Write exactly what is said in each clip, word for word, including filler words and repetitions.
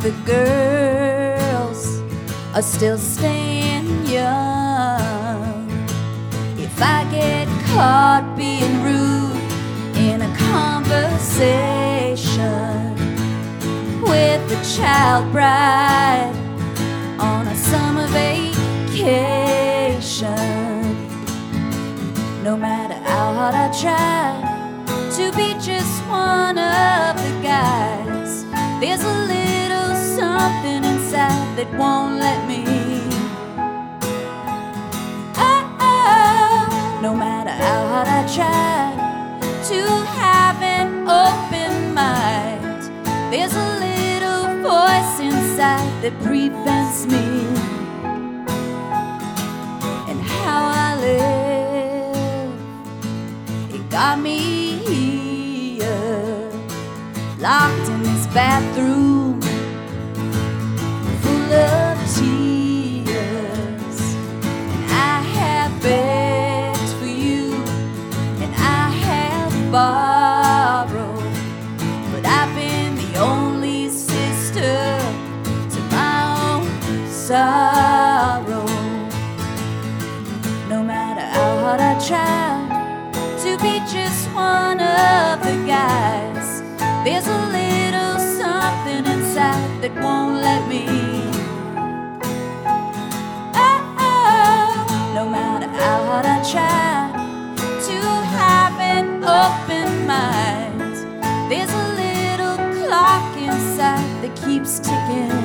the girls are still staying young. If I get caught being rude in a conversation with a child bride on a summer vacation, no matter how hard I try to be just one of the guys, there's a little something inside that won't let me. Oh, oh. No matter how hard I try to have an open mind, there's a little voice inside that prevents me. And how I live, it got me here, locked in this bathroom full of tears. And I have begged for you, and I have borrowed, but I've been the only sister to my own sorrow. No matter how hard I try to be just one of the guys, there's a little something inside that won't let me. Oh, oh. No matter how hard I try to have an open mind, there's a little clock inside that keeps ticking.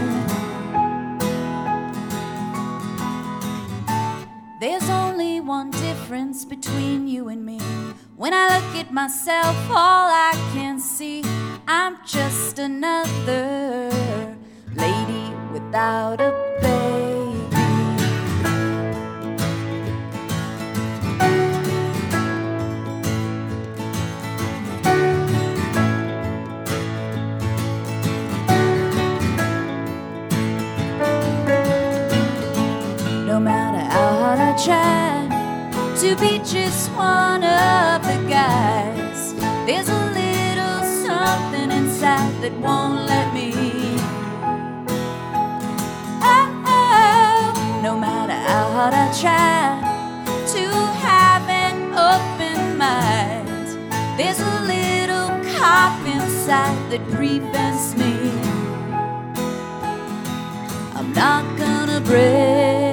There's only one difference between you and me. When I look at myself, all I can see, I'm just another lady without a baby. No matter how hard I try to be just one of the guys, there's a little something inside that won't let me. Oh, oh. No matter how hard I try to have an open mind, there's a little cop inside that prevents me. I'm not gonna break